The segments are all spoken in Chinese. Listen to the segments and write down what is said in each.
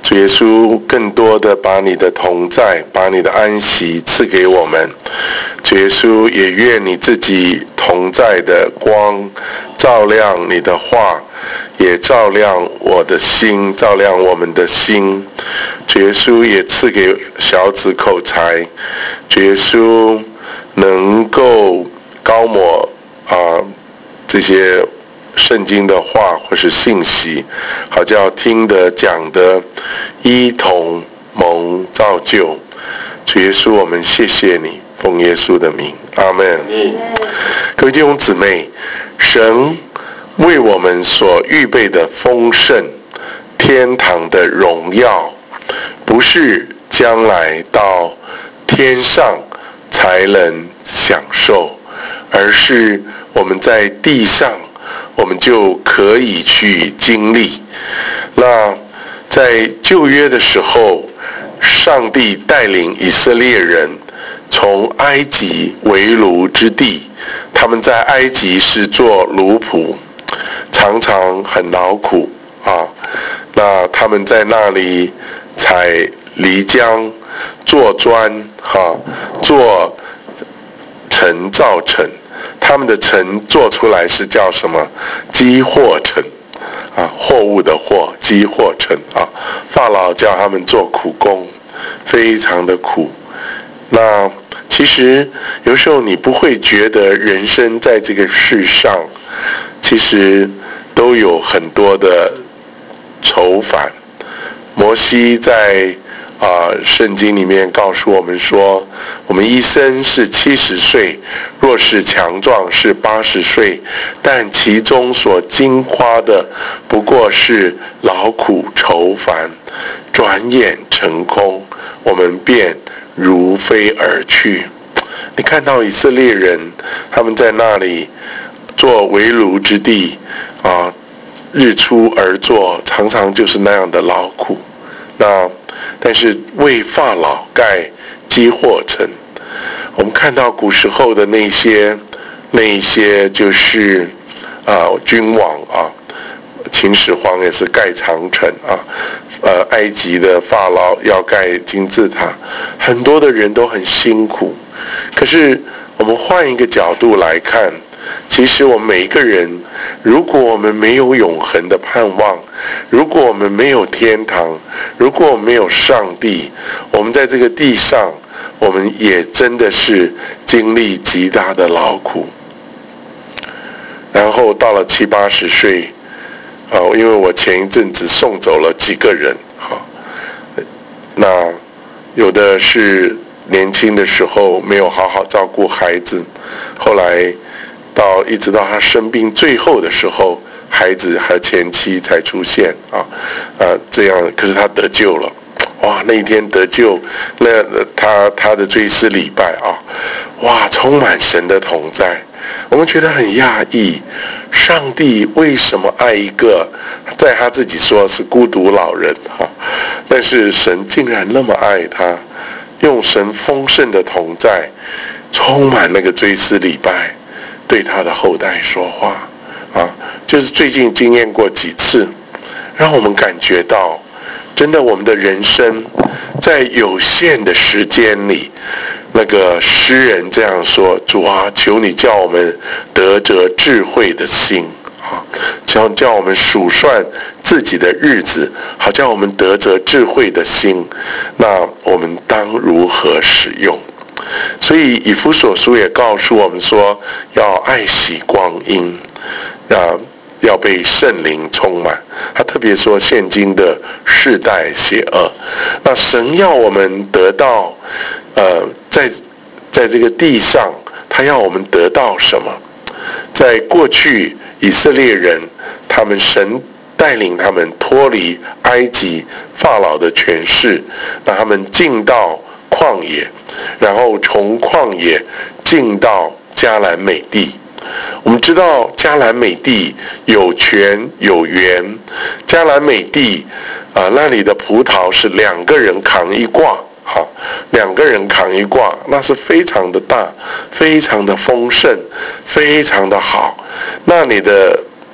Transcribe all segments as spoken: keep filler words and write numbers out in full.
主耶稣更多的把你的同在，把你的安息赐给我们。主耶稣也愿你自己同在的光照亮你的话，也照亮我的心，照亮我们的心。主耶稣也赐给小子口才，主耶稣能够高抹啊、呃、这些圣经的话或是信息，好叫听的讲的一同蒙造就。主耶稣，我们谢谢你，奉耶稣的名，阿们。各位弟兄姊妹，神为我们所预备的丰盛天堂的荣耀，不是将来到天上才能享受，而是我们在地上我们就可以去经历。那在旧约的时候，上帝带领以色列人从埃及为奴之地，他们在埃及是做奴仆，常常很劳苦啊。那他们在那里采犁浆、做砖、哈、啊、做城造城。他们的城做出来是叫什么？积货城啊，货物的货，积货城啊。法老叫他们做苦工，非常的苦。那其实有时候你不会觉得人生在这个世上，其实都有很多的愁烦。摩西在啊，圣经里面告诉我们说，我们一生是七十岁，若是强壮是八十岁，但其中所经花的不过是劳苦愁烦，转眼成空，我们便如飞而去。你看到以色列人，他们在那里做为奴之地啊，日出而作，常常就是那样的劳苦。那但是为法老盖积货城，我们看到古时候的那些那些就是啊君王啊，秦始皇也是盖长城啊，呃埃及的法老要盖金字塔，很多的人都很辛苦。可是我们换一个角度来看，其实我们每一个人，如果我们没有永恒的盼望，如果我们没有天堂，如果我们没有上帝，我们在这个地上，我们也真的是经历极大的劳苦。然后到了七八十岁，啊，因为我前一阵子送走了几个人，哈，那有的是年轻的时候没有好好照顾孩子，后来到一直到他生病最后的时候，孩子和前妻才出现啊，啊这样，可是他得救了，哇！那一天得救，那他他的追思礼拜啊，哇，充满神的同在，我们觉得很讶异，上帝为什么爱一个在他自己说是孤独老人哈，但是神竟然那么爱他，用神丰盛的同在，充满那个追思礼拜，对他的后代说话啊，就是最近经验过几次，让我们感觉到，真的我们的人生在有限的时间里，那个诗人这样说：主啊，求你叫我们得着智慧的心啊，叫叫我们数算自己的日子，好叫我们得着智慧的心。那我们当如何使用？所以以弗所书也告诉我们说，要爱惜光阴，啊，要被圣灵充满。他特别说，现今的世代邪恶，那神要我们得到，呃，在在这个地上，他要我们得到什么？在过去以色列人，他们神带领他们脱离埃及法老的权势，让他们进到旷野，然后从旷野进到迦南美地。我们知道迦南美地有泉有源，迦南美地啊、呃，那里的葡萄是两个人扛一挂，好，两个人扛一挂，那是非常的大，非常的丰盛，非常的好。那里的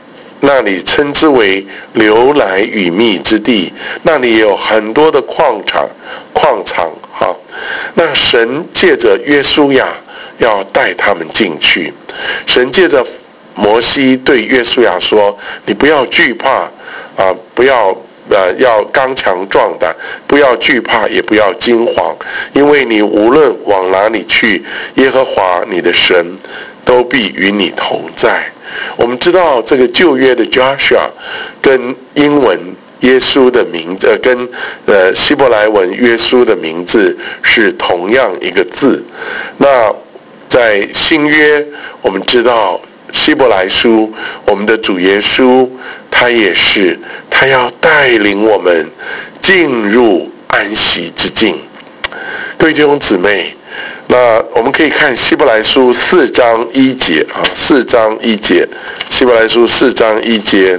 那里称之为流奶与蜜之地，那里有很多的矿场矿场哈。那神借着约书亚要带他们进去，神借着摩西对约书亚说：你不要惧怕啊，不要呃要刚强壮胆，不要惧怕，也不要惊惶，因为你无论往哪里去，耶和华你的神都必与你同在。我们知道这个旧约的 Joshua 跟英文耶稣的名字，呃，跟呃希伯来文约书的名字是同样一个字。那在新约，我们知道希伯来书，我们的主耶稣他也是，他要带领我们进入安息之境。各位弟兄姊妹，那我们可以看希伯来书四章一节啊，四章一节，希伯来书四章一节。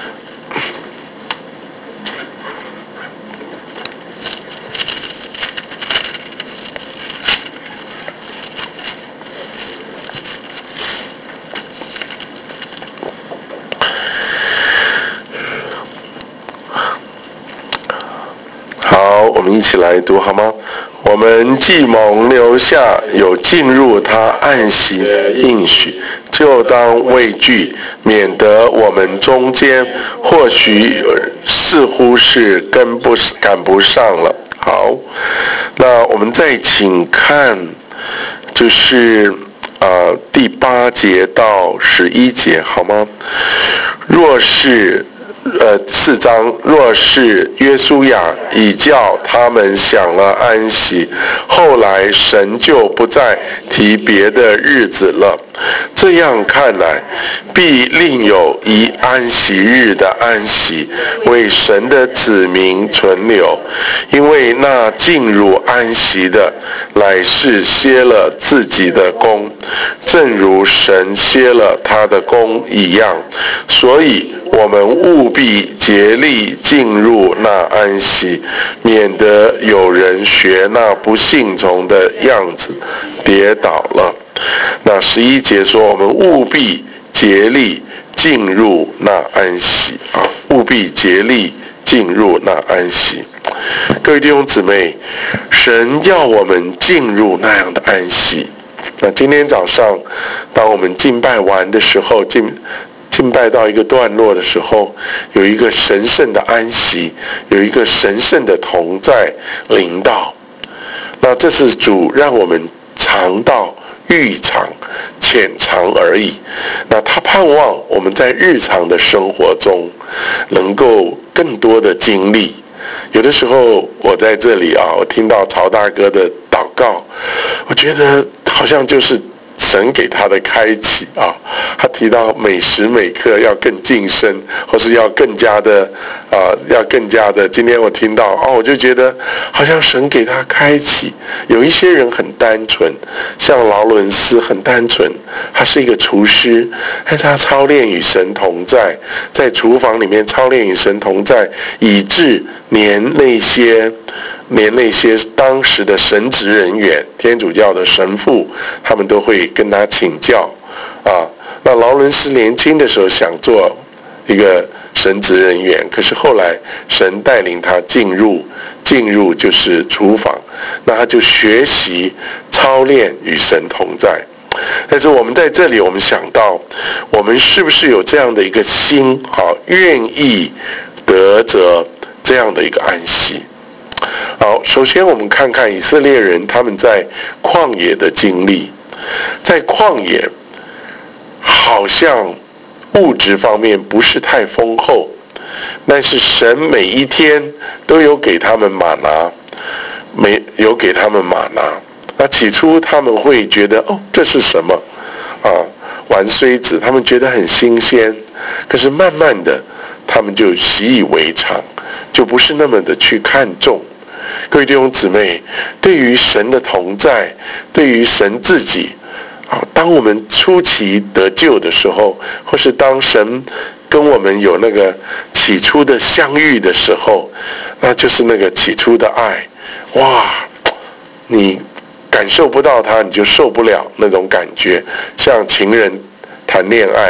好，我们一起来读好吗？我们既蒙留下有进入他安息的应许，就当畏惧，免得我们中间或许似乎是跟不赶不上了。好，那我们再请看，就是呃第八节到十一节好吗？若是呃，四章，若是约书亚已叫他们享了安息，后来神就不再提别的日子了。这样看来，必另有一安息日的安息，为神的子民存留。因为那进入安息的，乃是歇了自己的功，正如神歇了他的功一样。所以我们务必竭力进入那安息，免得有人学那不信从的样子跌倒了。那十一节说，我们务必竭力进入那安息啊，务必竭力进入那安息。各位弟兄姊妹，神要我们进入那样的安息。那今天早上，当我们敬拜完的时候，敬敬拜到一个段落的时候，有一个神圣的安息，有一个神圣的同在临到。那这是主让我们尝到欲尝浅尝而已。那他盼望我们在日常的生活中能够更多的经历。有的时候我在这里啊，我听到曹大哥的祷告，我觉得好像就是神给他的开启啊。他提到每时每刻要更晋升，或是要更加的啊、呃，要更加的。今天我听到哦，我就觉得好像神给他开启。有一些人很单纯，像劳伦斯很单纯，他是一个厨师，但是他操练与神同在，在厨房里面操练与神同在，以致连那些。连那些当时的神职人员，天主教的神父，他们都会跟他请教啊。那劳伦斯年轻的时候想做一个神职人员，可是后来神带领他进入进入就是厨房，那他就学习操练与神同在。但是我们在这里，我们想到，我们是不是有这样的一个心，好，愿意得着这样的一个安息？好，首先我们看看以色列人他们在旷野的经历。在旷野好像物质方面不是太丰厚，但是神每一天都有给他们玛拿，没有给他们玛拿。那起初他们会觉得哦，这是什么啊？玩虽子，他们觉得很新鲜，可是慢慢的他们就习以为常，就不是那么的去看重。各位弟兄姊妹，对于神的同在，对于神自己啊，当我们初期得救的时候，或是当神跟我们有那个起初的相遇的时候，那就是那个起初的爱。哇，你感受不到它，你就受不了那种感觉，像情人谈恋爱啊，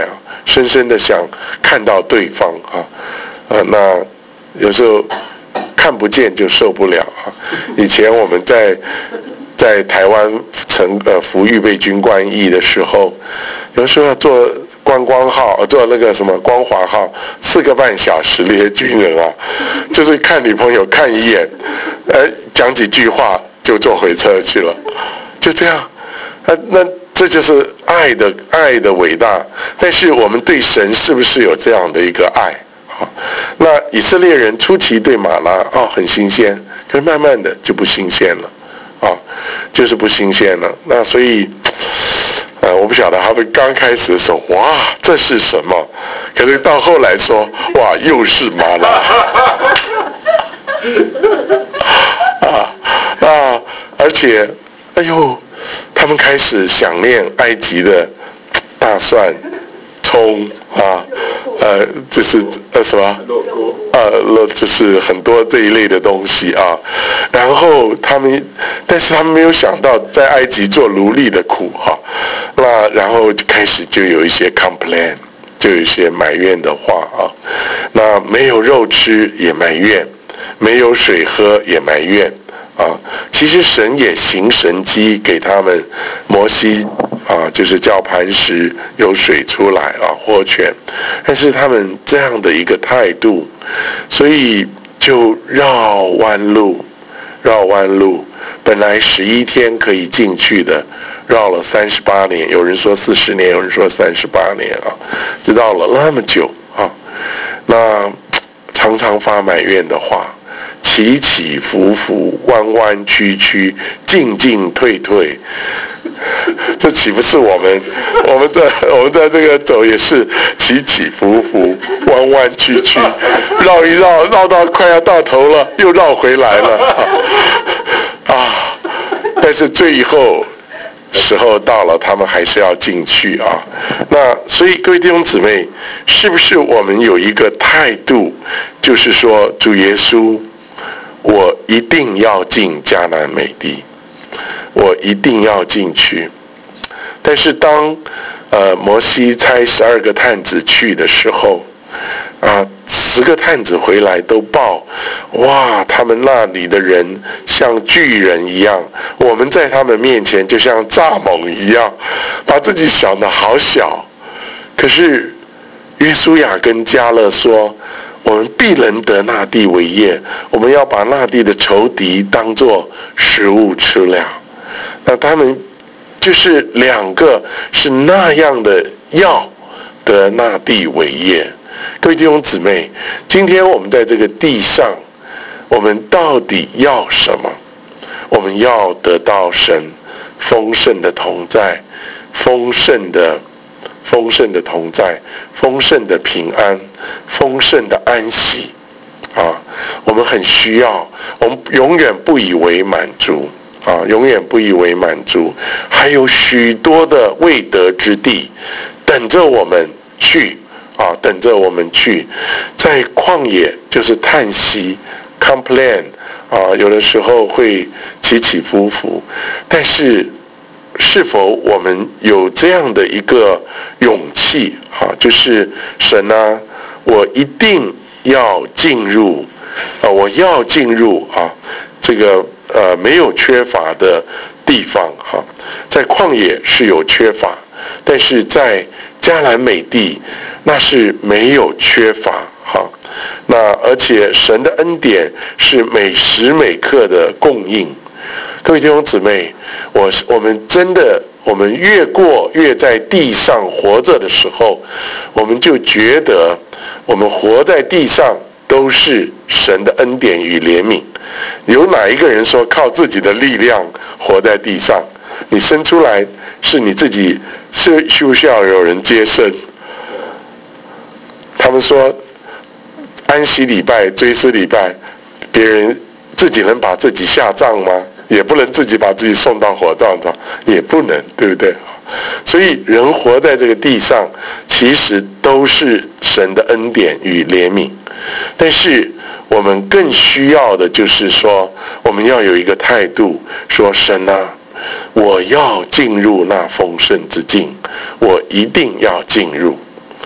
深深的想看到对方啊，呃，那有时候看不见就受不了啊。以前我们在在台湾成呃服预备军官役的时候，有时候要坐观光号，坐那个什么光华号，四个半小时，那些军人啊，就是看女朋友看一眼，呃，讲几句话就坐回车去了，就这样。啊，那这就是爱的爱的伟大。但是我们对神是不是有这样的一个爱？好，那以色列人初期对玛拿哦很新鲜，可是慢慢的就不新鲜了，啊、哦，就是不新鲜了。那所以，呃，我不晓得他们刚开始的时候，哇，这是什么？可是到后来说，哇，又是玛拿。啊啊！而且，哎呦，他们开始想念埃及的大蒜、葱啊，呃，就是呃什么？呃，就是很多这一类的东西啊。然后他们，但是他们没有想到在埃及做奴隶的苦哈、啊。那然后开始就有一些 complain， 就有一些埋怨的话啊。那没有肉吃也埋怨，没有水喝也埋怨。啊，其实神也行神迹给他们，摩西啊，就是叫磐石有水出来啊，活泉。但是他们这样的一个态度，所以就绕弯路，绕弯路。本来十一天可以进去的，绕了三十八年，有人说四十年，有人说三十八年啊，就绕了那么久啊。那常常发埋怨的话。起起伏伏，弯弯曲曲，进进退退，这岂不是我们我们的我们的这个走也是起起伏伏，弯弯曲曲，绕一绕，绕到快要到头了，又绕回来了啊！啊但是最后时候到了，他们还是要进去啊。那所以各位弟兄姊妹，是不是我们有一个态度，就是说主耶稣？我一定要进迦南美地，我一定要进去。但是当呃摩西差十二个探子去的时候，啊，十个探子回来都报，哇，他们那里的人像巨人一样，我们在他们面前就像蚱蜢一样，把自己想得好小。可是约书亚跟迦勒说，我们必能得那地为业，我们要把那地的仇敌当作食物吃了。那他们就是两个是那样的要得那地为业。各位弟兄姊妹，今天我们在这个地上，我们到底要什么？我们要得到神丰盛的同在，丰盛的丰盛的同在，丰盛的平安，丰盛的安息啊！我们很需要，我们永远不以为满足啊，永远不以为满足，还有许多的未得之地等着我们去啊，等着我们去。在旷野就是叹息 complain 啊，有的时候会起起伏伏，但是是否我们有这样的一个勇气啊？就是神啊，我一定要进入啊，我要进入啊这个呃没有缺乏的地方哈、啊。在旷野是有缺乏，但是在迦南美地那是没有缺乏哈、啊。那而且神的恩典是每时每刻的供应。各位弟兄姊妹，我我们真的，我们越过越在地上活着的时候，我们就觉得我们活在地上都是神的恩典与怜悯。有哪一个人说靠自己的力量活在地上？你生出来是你自己，是需不需要有人接生？他们说安息礼拜、追思礼拜，别人自己能把自己下葬吗？也不能自己把自己送到火葬场，也不能，对不对？所以人活在这个地上，其实都是神的恩典与怜悯。但是我们更需要的就是说，我们要有一个态度，说神啊，我要进入那丰盛之境，我一定要进入。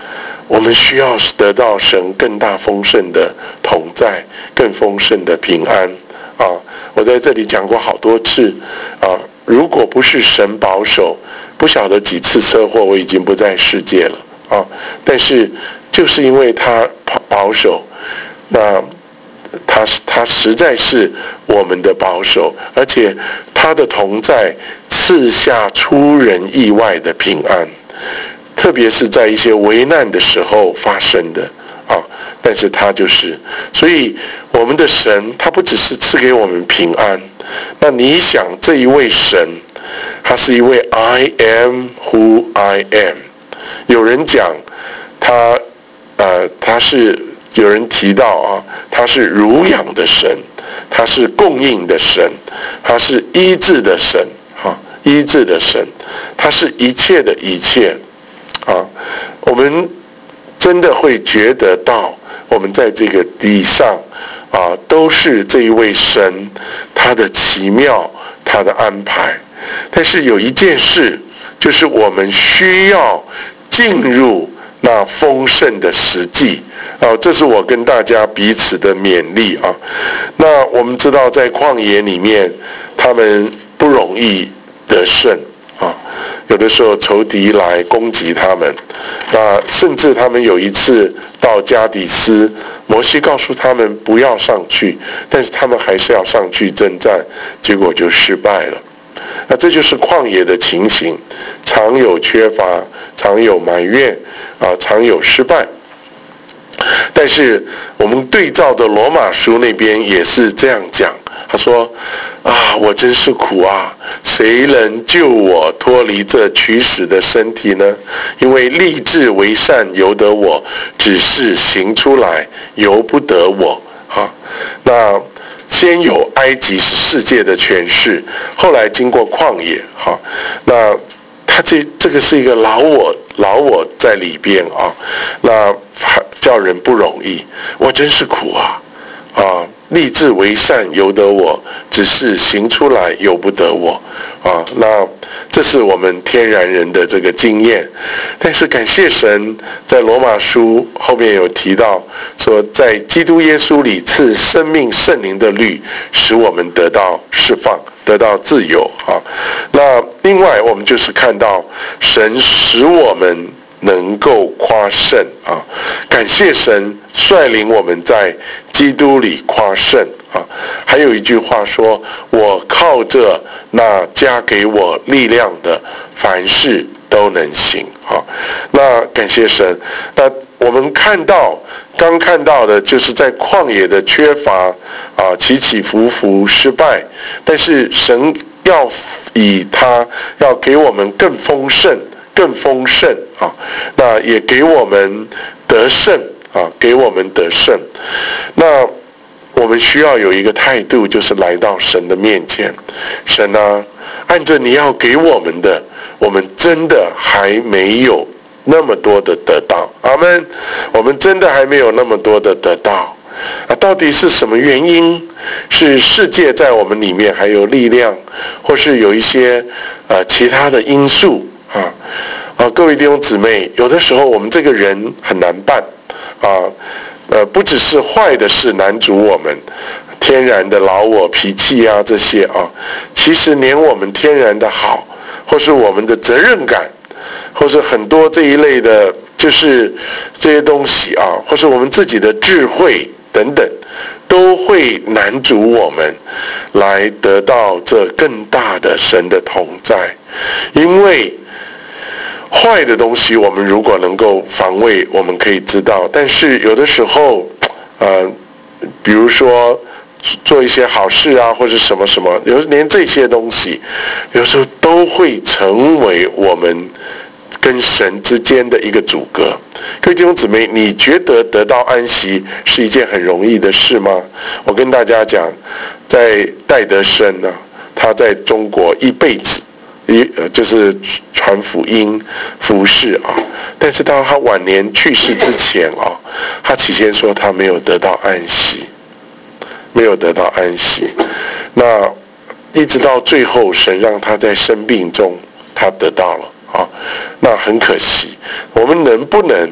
我们需要得到神更大丰盛的同在，更丰盛的平安啊！我在这里讲过好多次啊，如果不是神保守，不晓得几次车祸我已经不在世界了啊！但是就是因为他保守，那他他实在是我们的保守，而且他的同在赐下出人意外的平安。特别是在一些危难的时候发生的啊，但是他就是，所以我们的神他不只是赐给我们平安，那你想这一位神，他是一位 I am who I am。有人讲他呃他是有人提到啊，他是乳养的神，他是供应的神，他是医治的神啊，医治的神，他是一切的一切。啊，我们真的会觉得到，我们在这个地上啊，都是这一位神他的奇妙，他的安排。但是有一件事，就是我们需要进入那丰盛的实际啊，这是我跟大家彼此的勉励啊。那我们知道，在旷野里面，他们不容易得胜。啊，有的时候仇敌来攻击他们，那甚至他们有一次到加底斯，摩西告诉他们不要上去，但是他们还是要上去征战，结果就失败了。那这就是旷野的情形，常有缺乏，常有埋怨，啊，常有失败。但是我们对照的罗马书那边也是这样讲，他说啊，我真是苦啊，谁能救我脱离这取死的身体呢？因为立志为善由得我，只是行出来由不得我啊。那先有埃及是世界的权势，后来经过旷野哈，那他这这个是一个老我老我在里边啊，那叫人不容易，我真是苦啊啊！立志为善由得我，只是行出来由不得我啊。那这是我们天然人的这个经验，但是感谢神，在罗马书后面有提到说，在基督耶稣里赐生命圣灵的律，使我们得到释放，得到自由啊。那另外我们就是看到神使我们能够夸胜啊，感谢神率领我们在基督里夸胜啊。还有一句话说，我靠着那加给我力量的，凡事都能行啊。那感谢神，那我们看到刚看到的就是在旷野的缺乏啊，起起伏伏失败，但是神要以他要给我们更丰盛更丰盛啊，那也给我们得胜啊，给我们得胜。那我们需要有一个态度，就是来到神的面前，神啊，按着你要给我们的，我们真的还没有那么多的得到，阿们。我们真的还没有那么多的得到啊，到底是什么原因？是世界在我们里面还有力量，或是有一些呃其他的因素？啊啊，各位弟兄姊妹，有的时候我们这个人很难办啊，呃，不只是坏的事难阻我们，天然的老我脾气啊这些啊，其实连我们天然的好，或是我们的责任感，或是很多这一类的，就是这些东西啊，或是我们自己的智慧等等，都会难阻我们来得到这更大的神的同在，因为坏的东西我们如果能够防卫，我们可以知道，但是有的时候呃，比如说做一些好事啊，或者什么什么，有连这些东西有时候都会成为我们跟神之间的一个阻隔。各位弟兄姊妹，你觉得得到安息是一件很容易的事吗？我跟大家讲，在戴德生呢，他在中国一辈子一就是传福音服事啊，但是到他晚年去世之前啊，他起先说他没有得到安息，没有得到安息。那一直到最后，神让他在生病中他得到了啊，那很可惜。我们能不能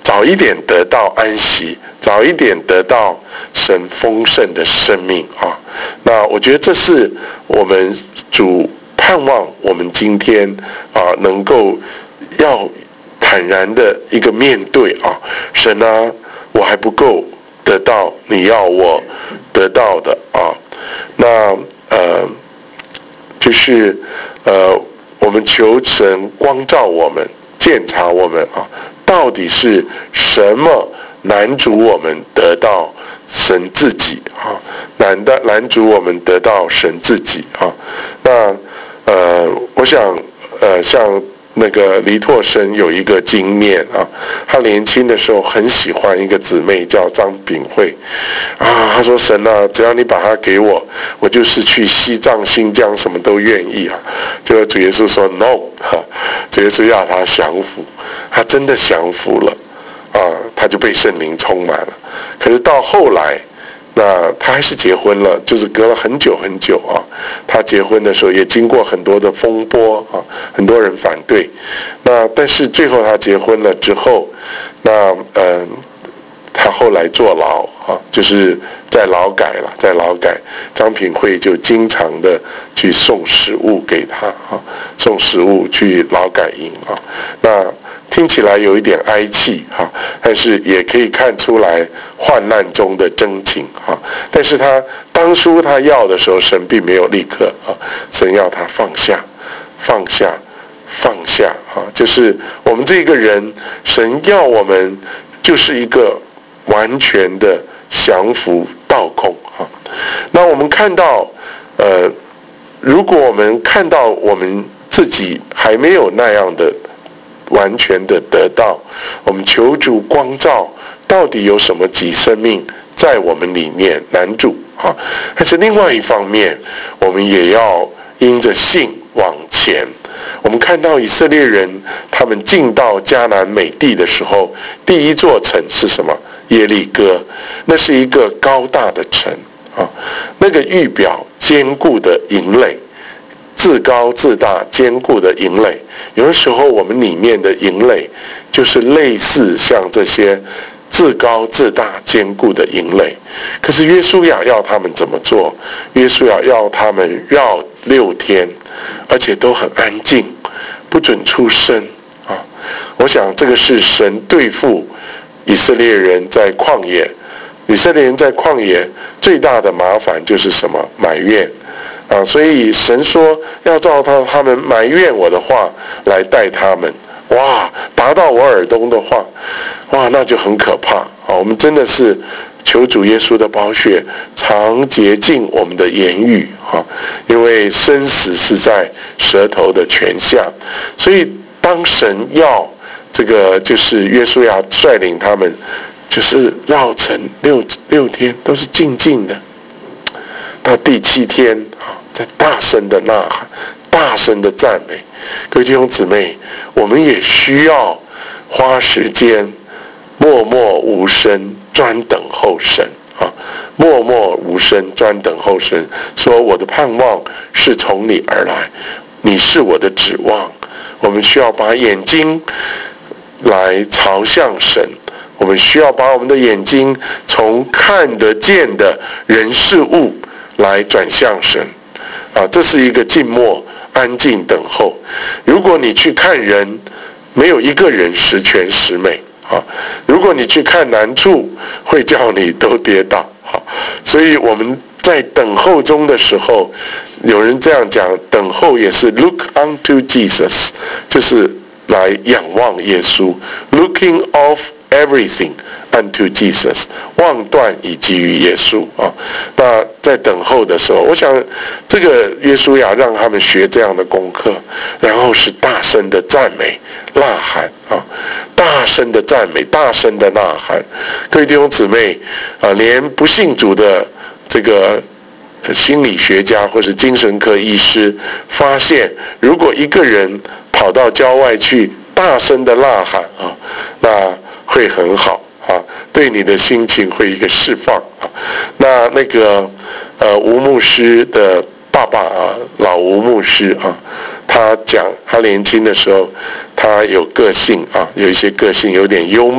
早一点得到安息，早一点得到神丰盛的生命啊。那我觉得这是我们主盼望我们今天啊能够要坦然的一个面对啊，神啊，我还不够得到你要我得到的啊。那呃就是呃我们求神光照我们，鉴察我们啊，到底是什么拦阻我们得到神自己啊？难的拦阻我们得到神自己啊？那呃，我想呃，像那个黎拓生有一个经验啊，他年轻的时候很喜欢一个姊妹叫张炳慧啊，他说神啊，只要你把她给我，我就是去西藏、新疆什么都愿意啊。结果主耶稣说 no， 哈，主耶稣要他降服，他真的降服了啊，他就被圣灵充满了。可是到后来，那他还是结婚了，就是隔了很久很久啊。他结婚的时候也经过很多的风波啊，很多人反对。那但是最后他结婚了之后，那呃，他后来坐牢啊，就是在劳改了，在劳改。张品慧就经常的去送食物给他啊，送食物去劳改营啊。那听起来有一点哀戚哈，但是也可以看出来患难中的真情哈。但是他当初他要的时候，神并没有立刻啊，神要他放下，放下，放下啊，就是我们这个人，神要我们就是一个完全的降服倒空啊。那我们看到，呃，如果我们看到我们自己还没有那样的完全的得到，我们求主光照，到底有什么己生命在我们里面拦住啊？但是另外一方面，我们也要因着信往前。我们看到以色列人他们进到迦南美地的时候，第一座城是什么？耶利哥，那是一个高大的城啊，那个预表坚固的营垒，自高自大坚固的营垒。有的时候我们里面的营垒就是类似像这些自高自大坚固的营垒。可是约书亚要他们怎么做？约书亚要他们绕六天，而且都很安静，不准出声啊。我想这个是神对付以色列人在旷野，以色列人在旷野最大的麻烦就是什么？埋怨啊，所以神说要照他他们埋怨我的话来待他们。哇，达到我耳东的话，哇，那就很可怕啊！我们真的是求主耶稣的宝血常洁净我们的言语啊，因为生死是在舌头的泉下。所以当神要这个就是约书亚率领他们，就是绕城六六天都是静静的，到第七天啊，在大声的呐喊，大声的赞美。各位弟兄姊妹，我们也需要花时间默默无声专等候神啊，默默无声专等候神，说我的盼望是从你而来，你是我的指望。我们需要把眼睛来朝向神，我们需要把我们的眼睛从看得见的人事物来转向神啊，这是一个静默安静等候。如果你去看人，没有一个人十全十美啊。如果你去看难处，会叫你都跌倒啊。所以我们在等候中的时候，有人这样讲，等候也是 look unto Jesus， 就是来仰望耶稣 ，looking off everything unto Jesus， 望断以基于耶稣啊。那在等候的时候，我想这个约书亚让他们学这样的功课，然后是大声的赞美呐喊啊，大声的赞美，大声的呐喊。各位弟兄姊妹啊，连不信主的这个心理学家或是精神科医师发现，如果一个人跑到郊外去大声的呐喊啊，那会很好啊，对你的心情会一个释放啊。那那个呃吴牧师的爸爸啊，老吴牧师啊，他讲他年轻的时候，他有个性啊，有一些个性有点忧闷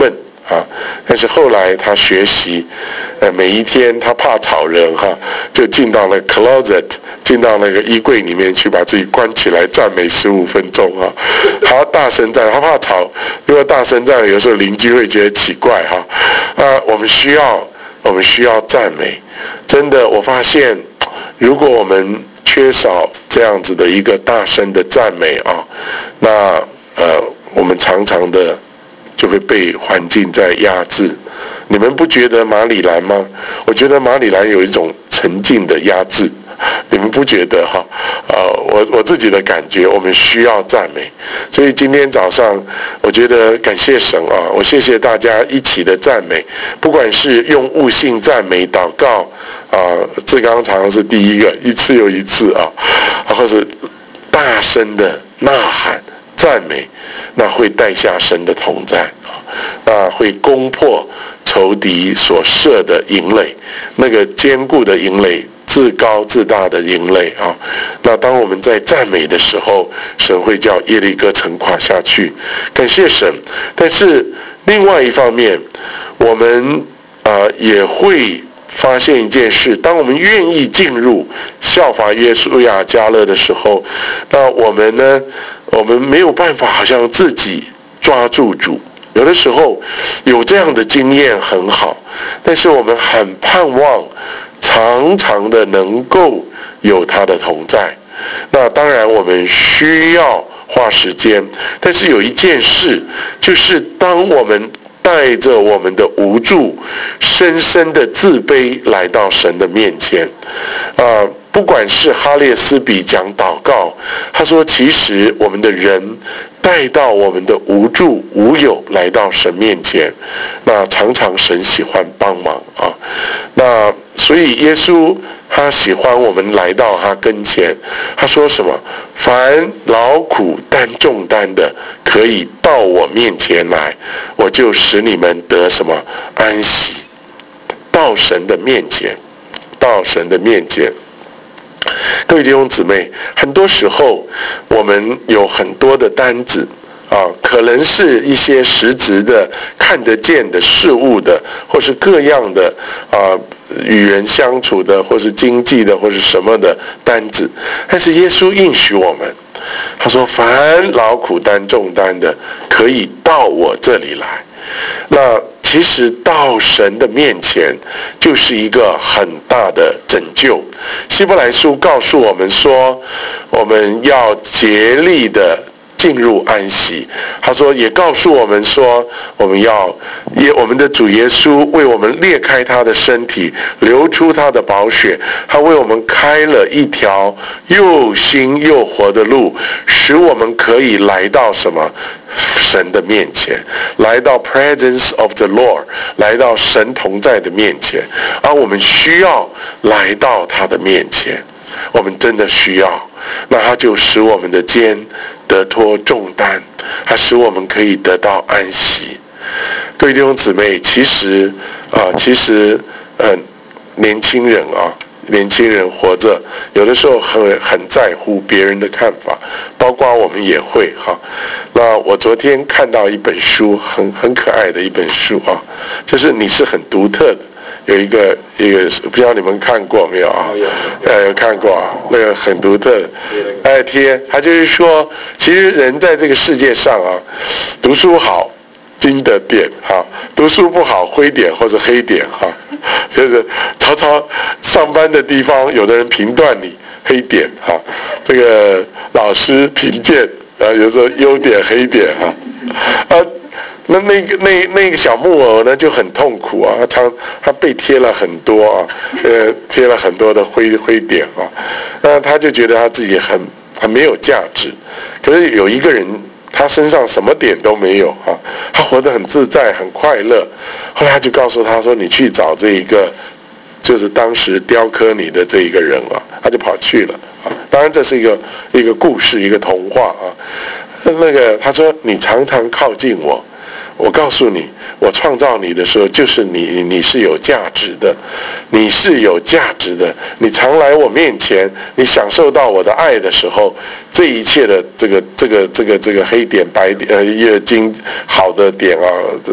啊。但是后来他学习，呃，每一天他怕吵人哈，就进到了 closet， 进到那个衣柜里面去，把自己关起来赞美十五分钟哈。他大声赞，他怕吵，如果大声赞，有时候邻居会觉得奇怪哈。啊，我们需要，我们需要赞美。真的，我发现，如果我们缺少这样子的一个大声的赞美啊，那呃，我们常常的就会被环境在压制。你们不觉得马里兰吗？我觉得马里兰有一种沉静的压制，你们不觉得哈？呃，我我自己的感觉，我们需要赞美。所以今天早上，我觉得感谢神啊，我谢谢大家一起的赞美，不管是用悟性赞美、祷告啊，志刚常常是第一个，一次又一次啊，或是大声的呐喊赞美，那会带下神的同在啊，那会攻破仇敌所设的营垒，那个坚固的营垒，自高自大的营垒啊。那当我们在赞美的时候，神会叫耶利哥城垮下去，感谢神。但是另外一方面，我们啊、呃、也会发现一件事，当我们愿意进入效法约书亚迦勒的时候，那我们呢，我们没有办法好像自己抓住主。有的时候有这样的经验很好，但是我们很盼望常常的能够有他的同在。那当然我们需要花时间，但是有一件事，就是当我们带着我们的无助、深深的自卑来到神的面前，啊、呃，不管是哈列斯比讲祷告，他说其实我们的人带到我们的无助无有来到神面前，那常常神喜欢帮忙啊。那所以耶稣他喜欢我们来到他跟前，他说什么？凡劳苦担重担的，可以到我面前来，我就使你们得什么安息。到神的面前，到神的面前。各位弟兄姊妹，很多时候我们有很多的担子啊，可能是一些实质的、看得见的事物的，或是各样的啊与人相处的，或是经济的，或是什么的担子。但是耶稣应许我们，他说：“凡劳苦担重担的，可以到我这里来。”那其实到神的面前就是一个很大的拯救。希伯来书告诉我们说，我们要竭力的进入安息。他说，也告诉我们说，我们要也我们的主耶稣为我们裂开他的身体，流出他的宝血，他为我们开了一条又新又活的路，使我们可以来到什么？神的面前，来到 presence of the Lord， 来到神同在的面前。而我们需要来到他的面前，我们真的需要，那他就使我们的肩得脱重担，他使我们可以得到安息。各位弟兄姊妹，其实啊、呃，其实呃，年轻人啊，年轻人活着，有的时候很很在乎别人的看法，包括我们也会哈。那我昨天看到一本书，很很可爱的一本书啊，就是你是很独特的。有一个一个不知道你们看过没有啊？呃，有看过啊，那个很独特的，哎贴，他就是说，其实人在这个世界上啊，读书好，金的点哈，读书不好，灰点或者黑点哈，就是常常上班的地方，有的人评断你黑点哈，这个老师评鉴啊，有时候优点黑点哈，啊。那那个那那个小木偶呢就很痛苦啊，他他被贴了很多啊，呃，贴了很多的灰灰点啊，那他就觉得他自己很很没有价值。可是有一个人，他身上什么点都没有啊，他活得很自在，很快乐。后来他就告诉他说：“你去找这一个，就是当时雕刻你的这一个人啊。”他就跑去了啊。当然这是一个一个故事，一个童话啊。那个他说：“你常常靠近我。”我告诉你，我创造你的时候，就是你，你是有价值的，你是有价值的。你常来我面前，你享受到我的爱的时候，这一切的这个这个这个这个黑点、白点、呃月经好的点啊，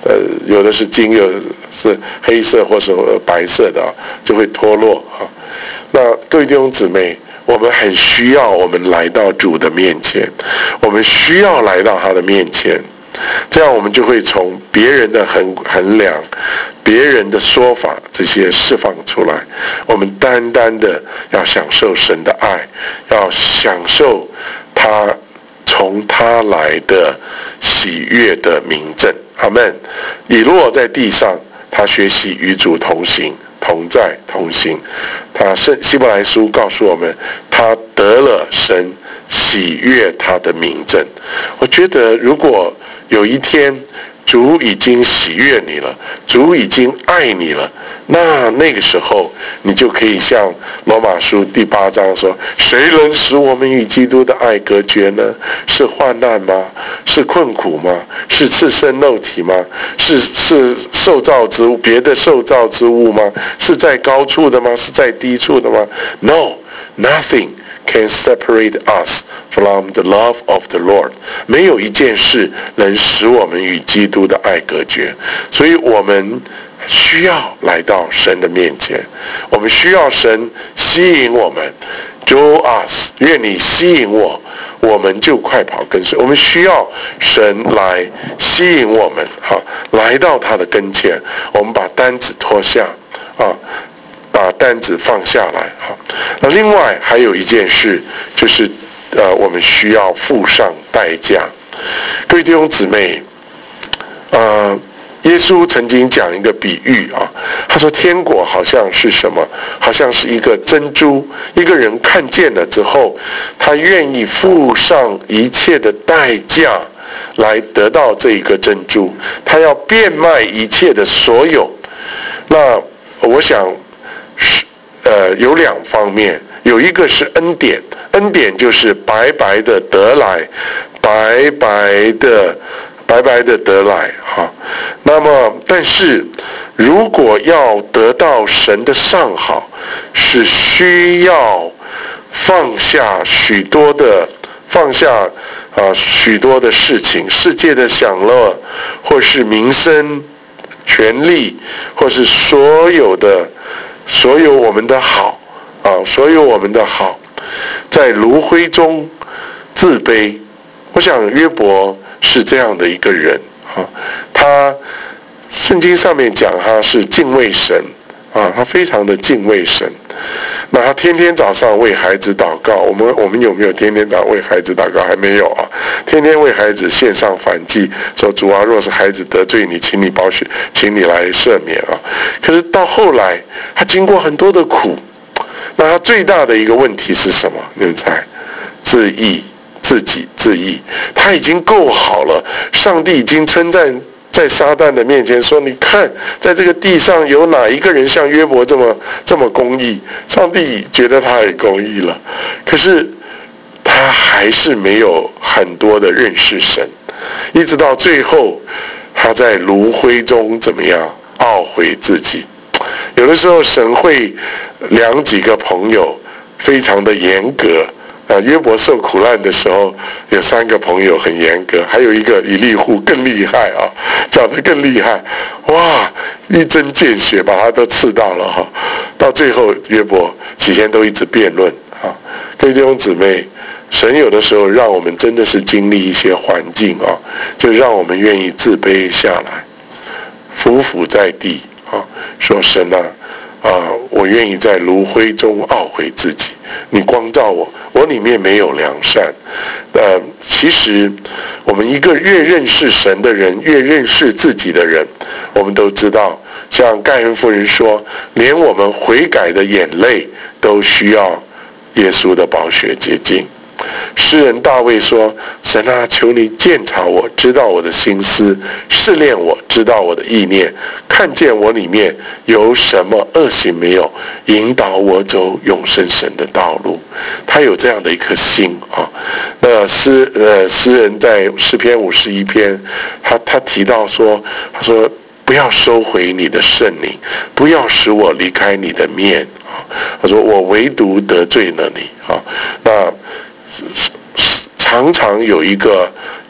呃，有的是金，有的是黑色或是白色的，就会脱落啊。那各位弟兄姊妹，我们很需要我们来到主的面前，我们需要来到他的面前，这样我们就会从别人的衡衡量、别人的说法这些释放出来。我们单单的要享受神的爱，要享受他从他来的喜悦的明证。阿们。以诺在地上，他学习与主同行。同在同行，他圣希伯来书告诉我们，他得了神喜悦他的明证。我觉得，如果有一天主已经喜悦你了，主已经爱你了，那那个时候你就可以像罗马书第八章说：谁能使我们与基督的爱隔绝呢？是患难吗？是困苦吗？是赤身肉体吗？是是受造之物，别的受造之物吗？是在高处的吗？是在低处的吗？ No, nothing can separate us from the love of the Lord. 没有一件事能使我们与基督的爱隔绝，所以我们需要来到神的面前，我们需要神吸引我们 ，Draw us， 愿你吸引我，我们就快跑跟随。我们需要神来吸引我们，好，来到他的跟前，我们把担子脱下，啊。把担子放下来，好。那另外还有一件事，就是呃，我们需要付上代价。各位弟兄姊妹，呃，耶稣曾经讲一个比喻啊，他说天国好像是什么？好像是一个珍珠，一个人看见了之后，他愿意付上一切的代价来得到这一个珍珠，他要变卖一切的所有。那我想。呃，有两方面，有一个是恩典，恩典就是白白的得来，白白的白白的得来，哈。那么，但是如果要得到神的上好，是需要放下许多的放下啊、呃、许多的事情，世界的享乐，或是名声、权力，或是所有的。所有我们的好啊，所有我们的好，在炉灰中自卑。我想约伯是这样的一个人啊，他圣经上面讲他是敬畏神啊，他非常的敬畏神。那他天天早上为孩子祷告，我们我们有没有天天早上为孩子祷告？还没有啊！天天为孩子献上燔祭，说主啊，若是孩子得罪你，请你保许，请你来赦免啊！可是到后来，他经过很多的苦，那他最大的一个问题是什么？你们猜？自义，自己自义。他已经够好了，上帝已经称赞。在撒旦的面前说：“你看，在这个地上有哪一个人像约伯这么这么公义？”上帝觉得他很公义了，可是他还是没有很多的认识神，一直到最后，他在炉灰中怎么样懊悔自己？有的时候，神会量几个朋友，非常的严格。啊，约伯受苦难的时候，有三个朋友很严格，还有一个以利户更厉害啊，讲得更厉害，哇，一针见血把他都刺到了哈。到最后，约伯几天都一直辩论啊。各位弟兄姊妹，神有的时候让我们真的是经历一些环境啊，就让我们愿意自卑下来，俯伏在地啊，说神啊。啊！我愿意在炉灰中懊悔自己。你光照我，我里面没有良善。呃，其实我们一个越认识神的人，越认识自己的人，我们都知道，像盖恩夫人说，连我们悔改的眼泪都需要耶稣的宝血洁净。诗人大卫说：“神啊，求你鉴察我，知道我的心思，试炼我，知道我的意念，看见我里面有什么恶行没有，引导我走永生神的道路。”他有这样的一颗心啊。那诗呃诗人在诗篇五十一篇，他他提到说，他说不要收回你的圣灵，不要使我离开你的面啊。他说我唯独得罪了你啊。那常常有一个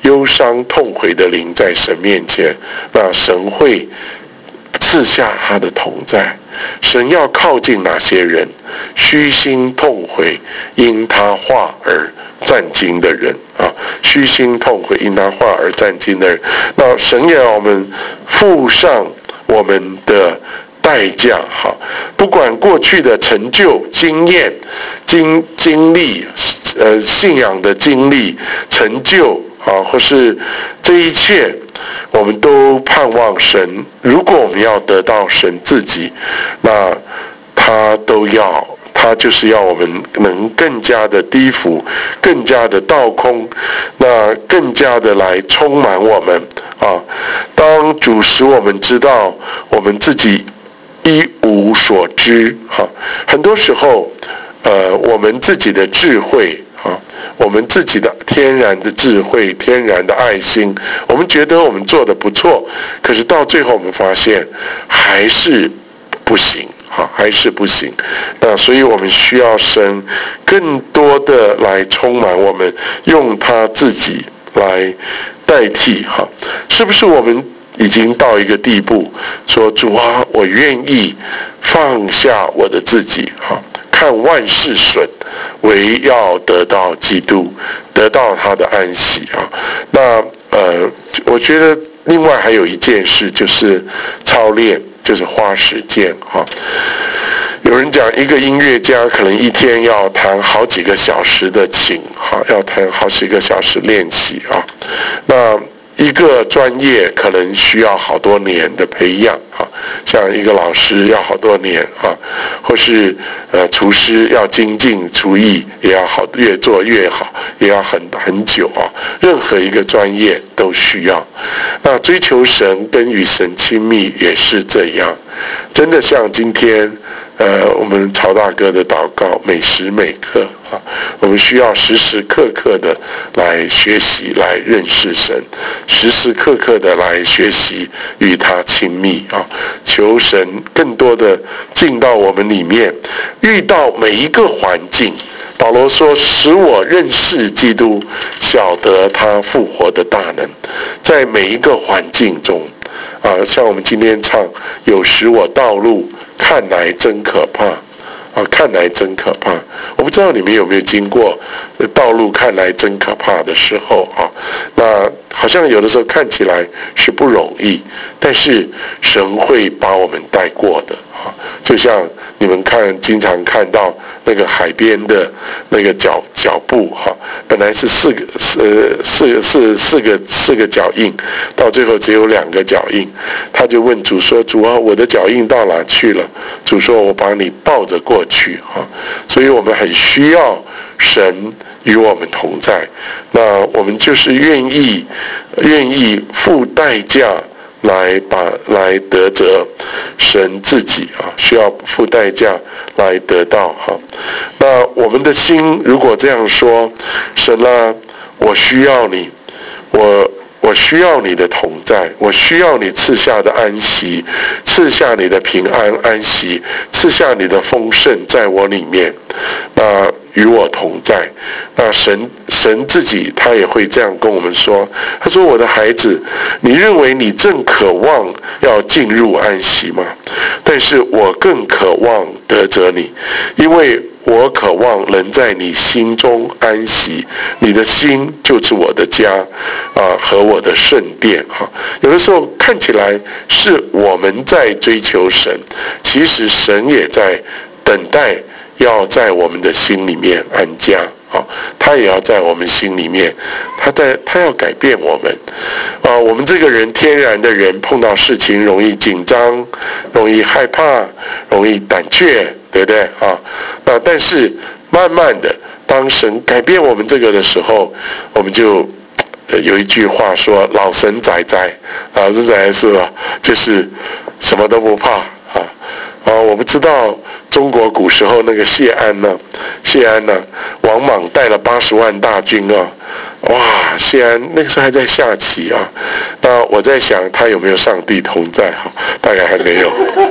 忧伤痛悔的灵在神面前，那神会赐下他的同在。神要靠近哪些人？虚心痛悔因他话而战惊的人啊，虚心痛悔因他话而战惊的人。那神也要我们付上我们的代价哈，不管过去的成就、经验、经经历，呃，信仰的经历、成就啊，或是这一切，我们都盼望神。如果我们要得到神自己，那他都要，他就是要我们能更加的低伏，更加的倒空，那更加的来充满我们啊。当主使我们知道我们自己一无所知，哈，很多时候，呃，我们自己的智慧，哈，我们自己的天然的智慧、天然的爱心，我们觉得我们做得不错，可是到最后我们发现还是不行，哈，还是不行。那所以我们需要神更多的来充满我们，用他自己来代替，哈，是不是我们已经到一个地步，说主啊，我愿意放下我的自己，哈，看万事损，唯要得到基督，得到他的安息啊。那呃，我觉得另外还有一件事就是操练，就是花时间哈。有人讲，一个音乐家可能一天要弹好几个小时的琴，哈，要弹好几个小时练习啊。那一个专业可能需要好多年的培养啊，像一个老师要好多年啊，或是呃厨师要精进厨艺也要好，越做越好，也要很很久啊。任何一个专业都需要。那追求神跟与神亲密也是这样，真的像今天呃我们曹大哥的祷告，每时每刻啊，我们需要时时刻刻的来学习，来认识神，时时刻刻的来学习与他亲密啊，求神更多的进到我们里面，遇到每一个环境。保罗说，使我认识基督，晓得他复活的大能。在每一个环境中啊，像我们今天唱，有时我道路看来真可怕啊，看来真可怕。我不知道你们有没有经过道路看来真可怕的时候啊？那好像有的时候看起来是不容易，但是神会把我们带过的啊。就像你们看，经常看到那个海边的那个脚脚步哈，本来是四个四四四四个四个脚印，到最后只有两个脚印。他就问主说：“主啊，我的脚印到哪去了？”主说：“我把你抱着过去。”哈，所以我们很需要神与我们同在。那我们就是愿意愿意付代价。来把来得着神自己啊，需要付代价来得到哈。那我们的心如果这样说，神啊，我需要你，我我需要你的同在，我需要你赐下的安息，赐下你的平安安息，赐下你的丰盛在我里面，那与我同在。那神神自己他也会这样跟我们说，他说：“我的孩子，你认为你正渴望要进入安息吗？但是我更渴望得着你，因为我渴望能在你心中安息，你的心就是我的家啊，和我的圣殿哈。”有的时候看起来是我们在追求神，其实神也在等待要在我们的心里面安家啊，他也要在我们心里面，他在他要改变我们啊。我们这个人天然的人碰到事情容易紧张，容易害怕，容易胆怯，对不对啊？那但是慢慢的，当神改变我们这个的时候，我们就有一句话说：“老神在在，老神在在是吧？就是什么都不怕啊。”啊，我不知道中国古时候那个谢安呢，谢安呢，王莽带了八十万大军啊，哇，谢安那个时候还在下棋啊。那我在想他有没有上帝同在哈？大概还没有。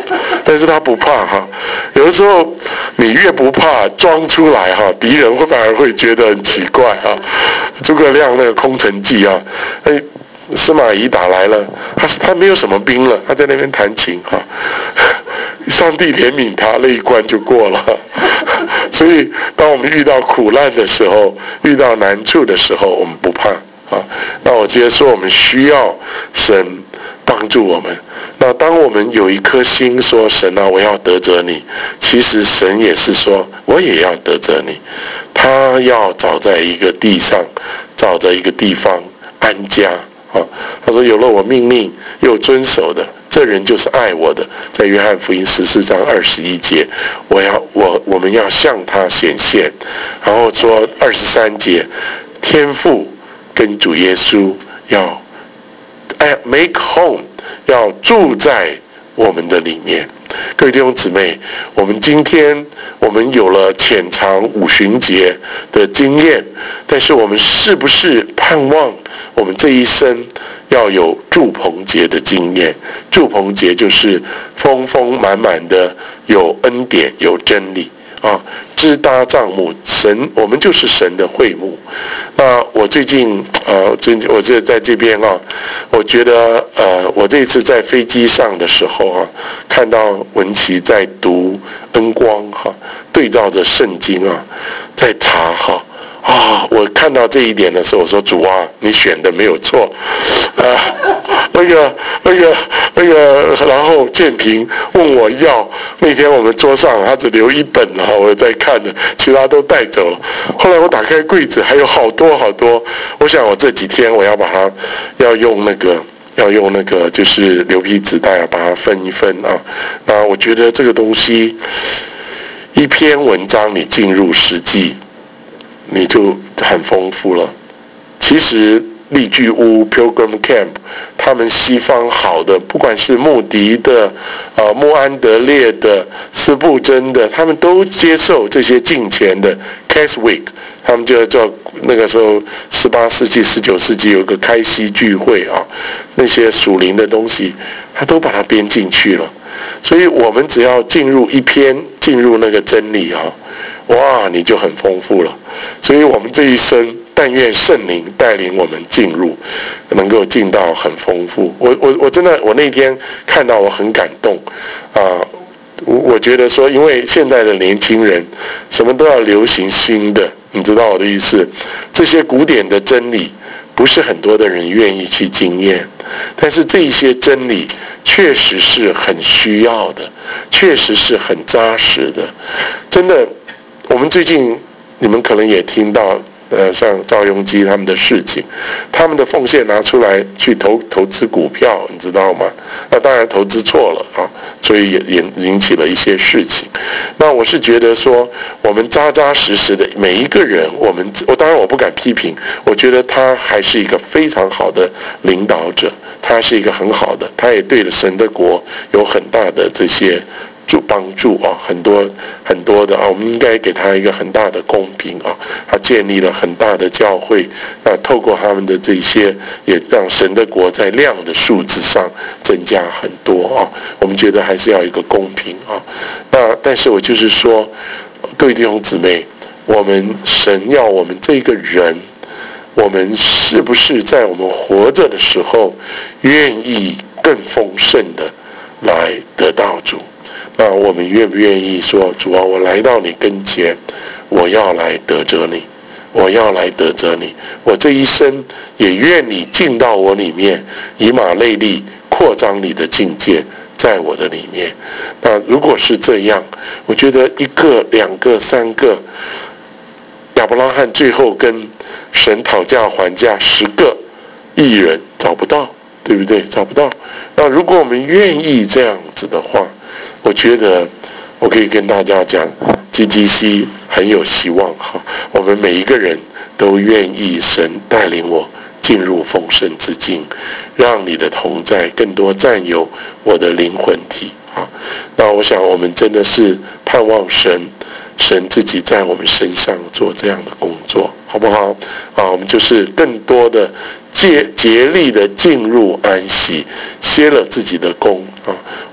但是他不怕哈。有的时候你越不怕，装出来哈，敌人会反而会觉得很奇怪啊。诸葛亮那个空城计啊，哎，司马懿打来了，他他没有什么兵了，他在那边弹琴哈。上帝怜悯他，那一关就过了。所以，当我们遇到苦难的时候，遇到难处的时候，我们不怕啊。那我觉得说，我们需要神帮助我们。那当我们有一颗心说：“神啊，我要得着你。”其实神也是说：“我也要得着你。”他要找在一个地上，找在一个地方安家啊。他说：“有了我命令又遵守的，这人就是爱我的。”在约翰福音十四章二十一节，我要我我们要向他显现。然后说二十三节，天父跟主耶稣要哎 make home， 要住在我们的里面。各位弟兄姊妹，我们今天我们有了浅尝五旬节的经验，但是我们是不是盼望我们这一生要有住棚节的经验？住棚节就是丰丰满满的有恩典有真理啊，支搭帐幕，神我们就是神的会幕。那我最近呃，最近我这在这边啊，我觉得呃，我这次在飞机上的时候啊，看到文琪在读恩光哈、啊，对照着圣经啊，在查哈。啊，我看到这一点的时候，我说主啊，你选的没有错，啊，那个、那个、那个，然后建平问我要，那天我们桌上他只留一本啊，我在看的，其他都带走了。后来我打开柜子，还有好多好多，我想我这几天我要把它，要用那个。要用那个就是牛皮纸袋啊，把它分一分啊。那我觉得这个东西，一篇文章你进入实际。你就很丰富了。其实利聚屋 Pilgrim Camp 他们西方好的，不管是穆迪的、呃穆安德烈的、斯布真的，他们都接受这些敬虔的 Keswick， 他们就叫那个时候十八世纪、十九世纪有个开西聚会啊，那些属灵的东西，他都把它编进去了。所以我们只要进入一篇，进入那个真理啊，哇，你就很丰富了。所以我们这一生，但愿圣灵带领我们进入，能够进到很丰富。我我我真的，我那天看到我很感动啊！我我觉得说，因为现在的年轻人什么都要流行新的，你知道我的意思？这些古典的真理，不是很多的人愿意去经验，但是这一些真理确实是很需要的，确实是很扎实的。真的，我们最近你们可能也听到。呃，像赵永基他们的事情，他们的奉献拿出来去投投资股票，你知道吗？那当然投资错了啊，所以也也引起了一些事情。那我是觉得说，我们扎扎实实的每一个人，我们我当然我不敢批评，我觉得他还是一个非常好的领导者，他是一个很好的，他也对了神的国有很大的这些。助帮助啊，很多很多的啊，我们应该给他一个很大的公平啊。他建立了很大的教会，那透过他们的这些，也让神的国在量的数字上增加很多啊。我们觉得还是要一个公平啊。那但是我就是说，各位弟兄姊妹，我们神要我们这个人，我们是不是在我们活着的时候，愿意更丰盛的来得到主？那我们愿不愿意说，主啊，我来到你跟前，我要来得着你，我要来得着你，我这一生也愿你进到我里面，以马内利扩张你的境界在我的里面。那如果是这样，我觉得一个、两个、三个，亚伯拉罕最后跟神讨价还价，十个艺人找不到，对不对？找不到。那如果我们愿意这样子的话，我觉得我可以跟大家讲 ，G G C 很有希望哈。我们每一个人都愿意神带领我进入丰盛之境，让你的同在更多占有我的灵魂体啊。那我想我们真的是盼望神，神自己在我们身上做这样的工作，好不好？啊，我们就是更多的竭竭力的进入安息，歇了自己的功啊。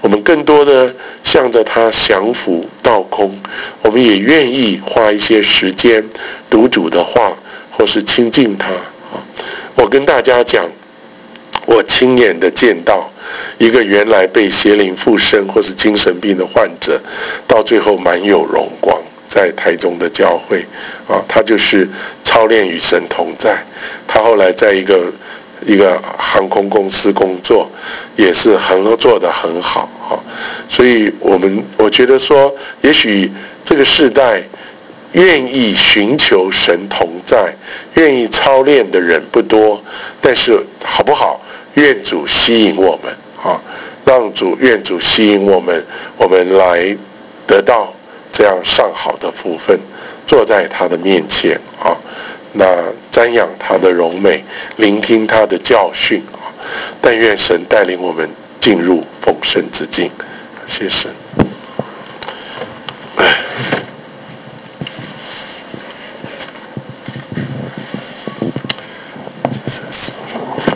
我们更多的向着他降服倒空，我们也愿意花一些时间读主的话，或是亲近他。我跟大家讲，我亲眼的见到一个原来被邪灵附身或是精神病的患者，到最后满有荣光，在台中的教会啊，他就是操练与神同在。他后来在一个一个航空公司工作，也是很做得很好啊。所以我们我觉得说，也许这个世代愿意寻求神同在，愿意操练的人不多，但是好不好？愿主吸引我们啊，让主愿主吸引我们，我们来得到这样上好的福分，坐在他的面前啊，那瞻仰他的荣美，聆听他的教训啊。但愿神带领我们进入丰盛之境，谢神。